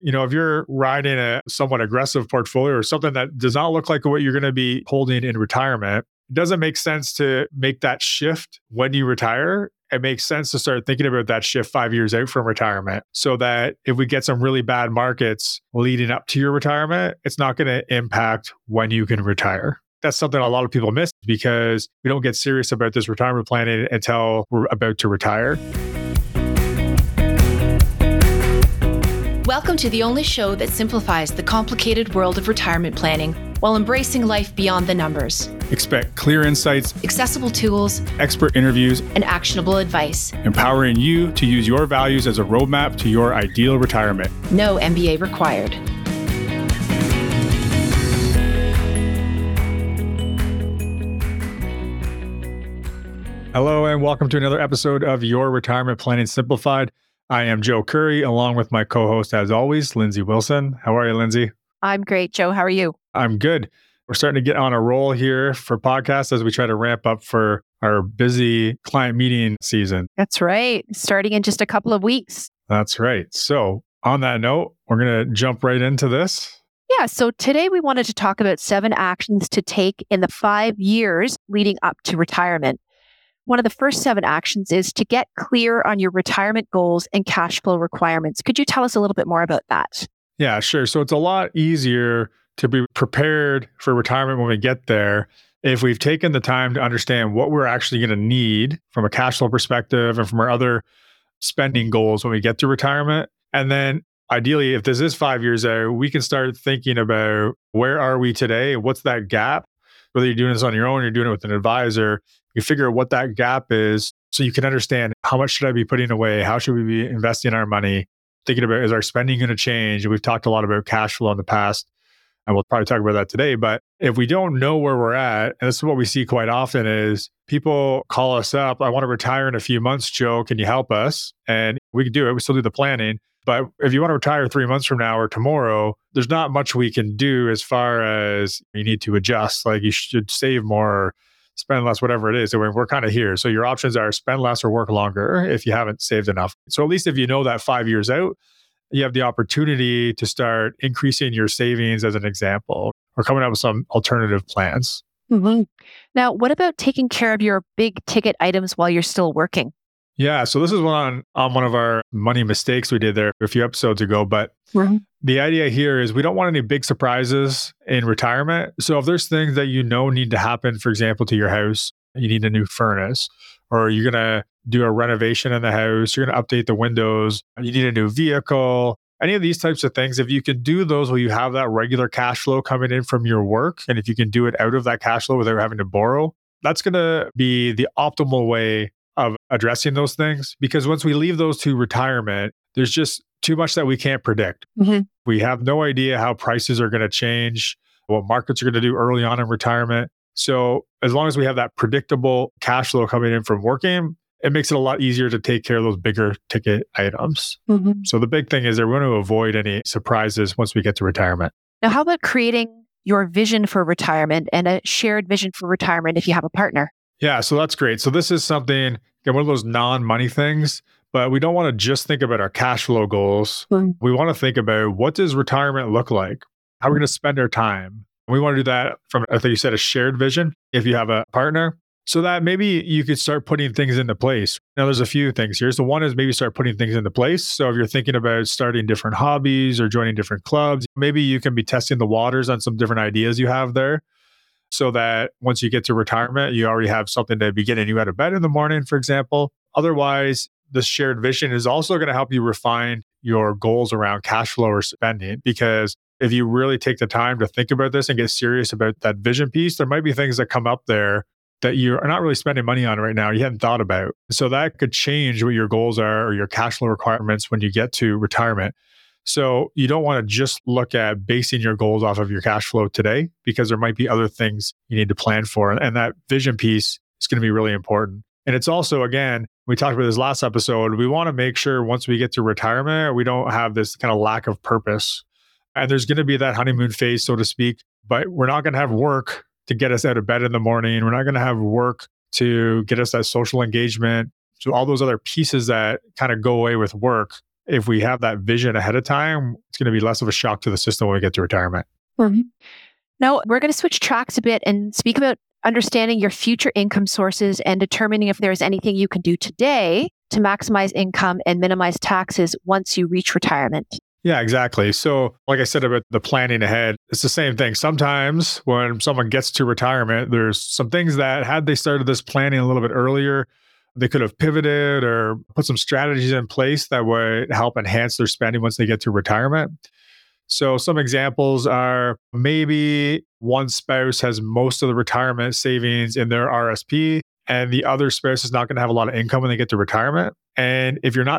if you're riding a somewhat aggressive portfolio or something that does not look like what you're going to be holding in retirement, it doesn't make sense to make that shift when you retire. It makes sense to start thinking about that shift 5 years out from retirement so that if we get some really bad markets leading up to your retirement, it's not going to impact when you can retire. That's something a lot of people miss because we don't get serious about this retirement planning until we're about to retire. Welcome to the only show that simplifies the complicated world of retirement planning while embracing life beyond the numbers. Expect clear insights, accessible tools, expert interviews, and actionable advice, empowering you to use your values as a roadmap to your ideal retirement. No MBA required. Hello, and welcome to another episode of Your Retirement Planning Simplified. I am Joe Curry, along with my co-host, as always, Lindsay Wilson. How are you, Lindsay? I'm great, Joe. How are you? I'm good. We're starting to get on a roll here for podcasts as we try to ramp up for our busy client meeting season. That's right. Starting in just a couple of weeks. That's right. So on that note, we're going to jump right into this. Yeah. So today we wanted to talk about 7 actions to take in the 5 years leading up to retirement. One of the first 7 actions is to get clear on your retirement goals and cash flow requirements. Could you tell us a little bit more about that? Yeah, sure. So it's a lot easier to be prepared for retirement when we get there if we've taken the time to understand what we're actually going to need from a cash flow perspective and from our other spending goals when we get to retirement. And then ideally, if this is 5 years out, we can start thinking about where are we today? What's that gap? Whether you're doing this on your own or you're doing it with an advisor, you figure out what that gap is so you can understand how much should I be putting away? How should we be investing our money? Thinking about, is our spending going to change? And we've talked a lot about cash flow in the past, and we'll probably talk about that today. But if we don't know where we're at, and this is what we see quite often, is people call us up, I want to retire in a few months, Joe, can you help us? And we can do it. We still do the planning. But if you want to retire 3 months from now or tomorrow, there's not much we can do as far as you need to adjust. Like you should save more, or spend less, whatever it is. So we're kind of here. So your options are spend less or work longer if you haven't saved enough. So at least if you know that 5 years out, you have the opportunity to start increasing your savings as an example, or coming up with some alternative plans. Mm-hmm. Now, what about taking care of your big ticket items while you're still working? Yeah, so this is on one of our money mistakes we did there a few episodes ago. But the idea here is we don't want any big surprises in retirement. So if there's things that you know need to happen, for example, to your house, you need a new furnace, or you're going to do a renovation in the house, you're going to update the windows, you need a new vehicle, any of these types of things, if you can do those while you have that regular cash flow coming in from your work, and if you can do it out of that cash flow without having to borrow, that's going to be the optimal way of addressing those things. Because once we leave those to retirement, there's just too much that we can't predict. Mm-hmm. We have no idea how prices are going to change, what markets are going to do early on in retirement. So as long as we have that predictable cash flow coming in from working, it makes it a lot easier to take care of those bigger ticket items. Mm-hmm. So the big thing is that we want to avoid any surprises once we get to retirement. Now, how about creating your vision for retirement and a shared vision for retirement if you have a partner? Yeah, so that's great. So this is something, again, one of those non-money things, but we don't want to just think about our cash flow goals. We want to think about, what does retirement look like? How are we going to spend our time? We want to do that from, I think you said, a shared vision if you have a partner, so that maybe you could start putting things into place. Now, there's a few things here. So one is maybe start putting things into place. So if you're thinking about starting different hobbies or joining different clubs, maybe you can be testing the waters on some different ideas you have there, so that once you get to retirement, you already have something to be getting you out of bed in the morning, for example. Otherwise, the shared vision is also going to help you refine your goals around cash flow or spending. Because if you really take the time to think about this and get serious about that vision piece, there might be things that come up there that you're not really spending money on right now, you hadn't thought about. So that could change what your goals are or your cash flow requirements when you get to retirement. So you don't want to just look at basing your goals off of your cash flow today, because there might be other things you need to plan for. And that vision piece is going to be really important. And it's also, again, we talked about this last episode, we want to make sure once we get to retirement, we don't have this kind of lack of purpose. And there's going to be that honeymoon phase, so to speak, but we're not going to have work to get us out of bed in the morning. We're not going to have work to get us that social engagement. So all those other pieces that kind of go away with work, if we have that vision ahead of time, it's going to be less of a shock to the system when we get to retirement. Mhm. Now, we're going to switch tracks a bit and speak about understanding your future income sources and determining if there's anything you can do today to maximize income and minimize taxes once you reach retirement. Yeah, exactly. So, like I said about the planning ahead, it's the same thing. Sometimes when someone gets to retirement, there's some things that had they started this planning a little bit earlier, they could have pivoted or put some strategies in place that would help enhance their spending once they get to retirement. So some examples are maybe one spouse has most of the retirement savings in their RSP and the other spouse is not going to have a lot of income when they get to retirement. And if you're not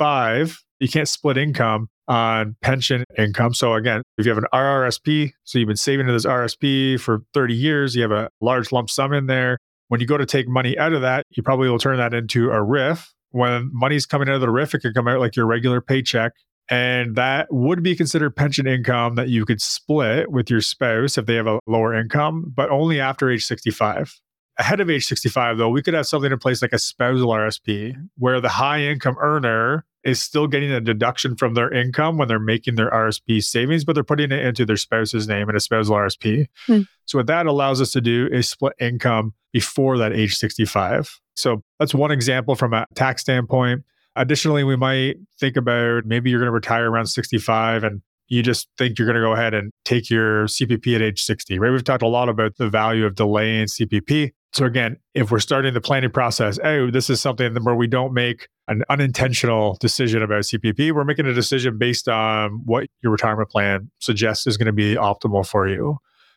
65, you can't split income on pension income. So again, if you have an RRSP, so you've been saving in this RSP for 30 years, you have a large lump sum in there. When you go to take money out of that, you probably will turn that into a RIF. When money's coming out of the RIF, it could come out like your regular paycheck. And that would be considered pension income that you could split with your spouse if they have a lower income, but only after age 65. Ahead of age 65, though, we could have something in place like a spousal RSP, where the high income earner is still getting a deduction from their income when they're making their RSP savings, but they're putting it into their spouse's name in a spousal RSP. So what that allows us to do is split income before that age 65. So that's one example from a tax standpoint. Additionally, we might think about maybe you're going to retire around 65 and you just think you're going to go ahead and take your CPP at age 60, right? We've talked a lot about the value of delaying CPP. So again, if we're starting the planning process, this is something where we don't make an unintentional decision about CPP. We're making a decision based on what your retirement plan suggests is going to be optimal for you.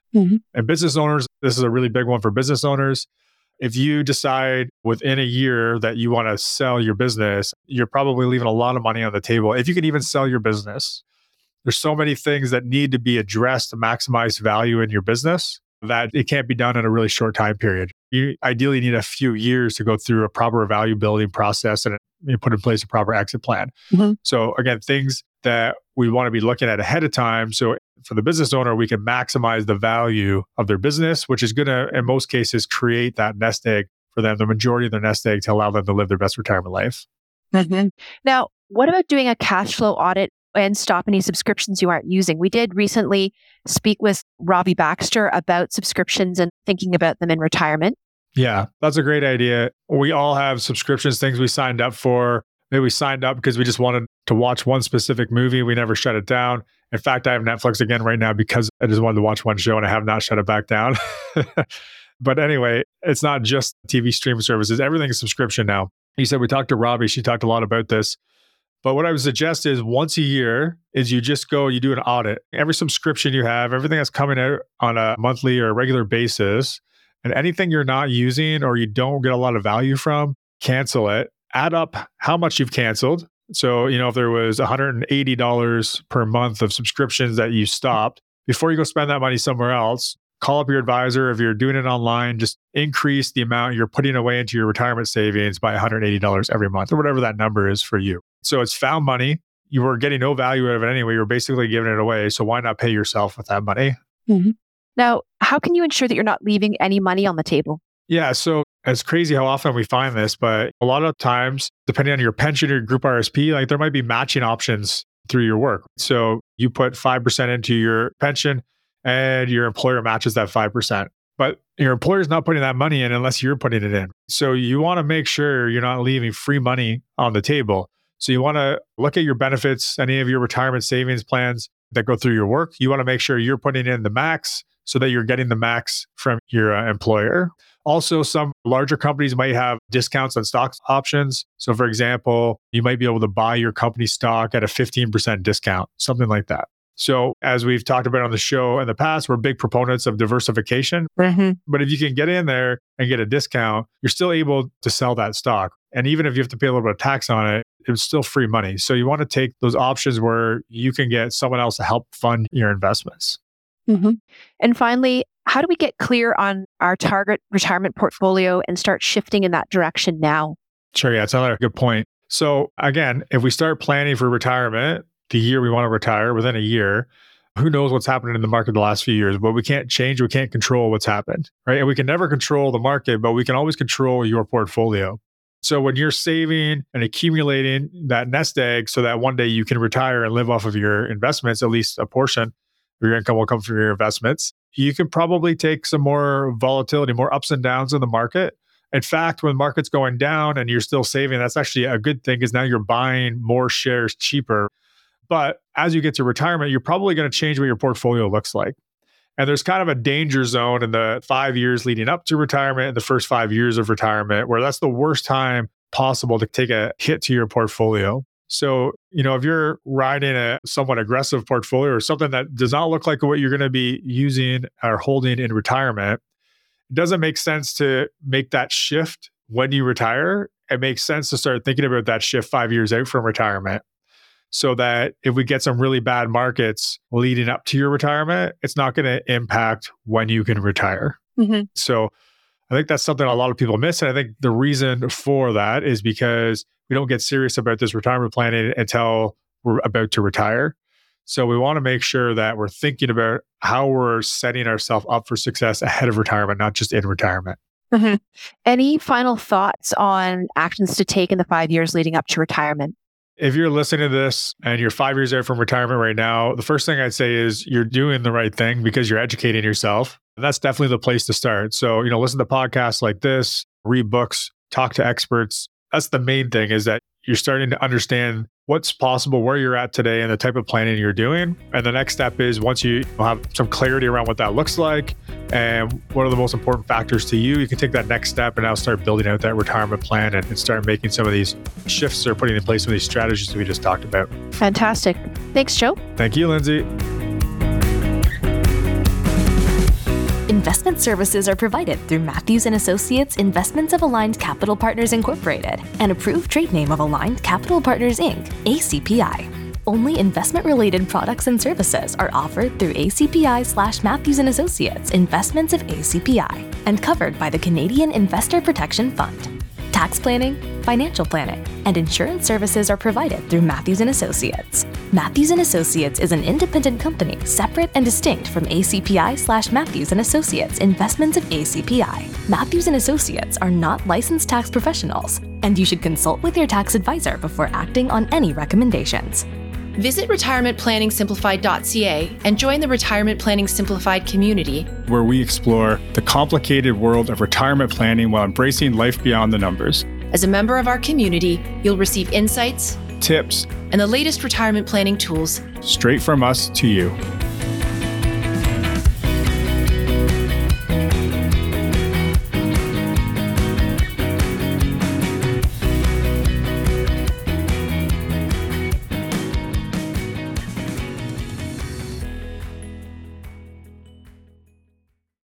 And business owners, this is a really big one for business owners. If you decide within a year that you want to sell your business, you're probably leaving a lot of money on the table. If you can even sell your business, there's so many things that need to be addressed to maximize value in your business that it can't be done in a really short time period. You ideally need a few years to go through a proper value building process and put in place a proper exit plan. So again, things that we want to be looking at ahead of time. So for the business owner, we can maximize the value of their business, which is going to, in most cases, create that nest egg for them, the majority of their nest egg to allow them to live their best retirement life. Now, what about doing a cash flow audit and stop any subscriptions you aren't using? We did recently speak with Robbie Baxter about subscriptions and thinking about them in retirement. Yeah, that's a great idea. We all have subscriptions, things we signed up for. Maybe we signed up because we just wanted to watch one specific movie. We never shut it down. In fact, I have Netflix again right now because I just wanted to watch one show and I have not shut it back down. But anyway, it's not just TV streaming services. Everything is subscription now. You said we talked to Robbie. She talked a lot about this. But what I would suggest is once a year is you just go, you do an audit. Every subscription you have, everything that's coming out on a monthly or regular basis, and anything you're not using or you don't get a lot of value from, cancel it. Add up how much you've canceled. So, if there was $180 per month of subscriptions that you stopped, before you go spend that money somewhere else, call up your advisor. If you're doing it online, just increase the amount you're putting away into your retirement savings by $180 every month or whatever that number is for you. So it's found money. You were getting no value out of it anyway. You're basically giving it away. So why not pay yourself with that money? Now, how can you ensure that you're not leaving any money on the table? Yeah. So it's crazy how often we find this, but a lot of times, depending on your pension or your group RSP, there might be matching options through your work. So you put 5% into your pension and your employer matches that 5%. But your employer is not putting that money in unless you're putting it in. So you want to make sure you're not leaving free money on the table. So you want to look at your benefits, any of your retirement savings plans that go through your work. You want to make sure you're putting in the max so that you're getting the max from your employer. Also, some larger companies might have discounts on stock options. So for example, you might be able to buy your company stock at a 15% discount, something like that. So as we've talked about on the show in the past, we're big proponents of diversification. But if you can get in there and get a discount, you're still able to sell that stock. And even if you have to pay a little bit of tax on it, it's still free money. So you want to take those options where you can get someone else to help fund your investments. And finally, how do we get clear on our target retirement portfolio and start shifting in that direction now? Sure. Yeah, it's another good point. So again, if we start planning for retirement, the year we want to retire within a year, who knows what's happened in the market the last few years, but we can't change, we can't control what's happened, right? And we can never control the market, but we can always control your portfolio. So when you're saving and accumulating that nest egg so that one day you can retire and live off of your investments, at least a portion of your income will come from your investments, you can probably take some more volatility, more ups and downs in the market. In fact, when the market's going down and you're still saving, that's actually a good thing because now you're buying more shares cheaper. But as you get to retirement, you're probably going to change what your portfolio looks like. And there's kind of a danger zone in the 5 years leading up to retirement and the first 5 years of retirement, where that's the worst time possible to take a hit to your portfolio. So, if you're riding a somewhat aggressive portfolio or something that does not look like what you're going to be using or holding in retirement, it doesn't make sense to make that shift when you retire. It makes sense to start thinking about that shift 5 years out from retirement, so that if we get some really bad markets leading up to your retirement, it's not going to impact when you can retire. Mm-hmm. So I think that's something a lot of people miss. And I think the reason for that is because we don't get serious about this retirement planning until we're about to retire. So we want to make sure that we're thinking about how we're setting ourselves up for success ahead of retirement, not just in retirement. Mm-hmm. Any final thoughts on actions to take in the 5 years leading up to retirement? If you're listening to this and you're 5 years out from retirement right now, the first thing I'd say is you're doing the right thing because you're educating yourself. And that's definitely the place to start. So, listen to podcasts like this, read books, talk to experts. That's the main thing, is that you're starting to understand what's possible, where you're at today, and the type of planning you're doing. And the next step is, once you have some clarity around what that looks like and what are the most important factors to you, you can take that next step and now start building out that retirement plan and start making some of these shifts or putting in place some of these strategies that we just talked about. Fantastic. Thanks, Joe. Thank you, Lindsay. Investment services are provided through Matthews & Associates Investments of Aligned Capital Partners Incorporated, an approved trade name of Aligned Capital Partners Inc., ACPI. Only investment-related products and services are offered through ACPI/Matthews & Associates Investments of ACPI and covered by the Canadian Investor Protection Fund. Tax planning, financial planning, and insurance services are provided through Matthews & Associates. Matthews & Associates is an independent company separate and distinct from ACPI/Matthews & Associates Investments of ACPI. Matthews & Associates are not licensed tax professionals, and you should consult with your tax advisor before acting on any recommendations. Visit retirementplanningsimplified.ca and join the Retirement Planning Simplified community, where we explore the complicated world of retirement planning while embracing life beyond the numbers. As a member of our community, you'll receive insights, tips, and the latest retirement planning tools straight from us to you.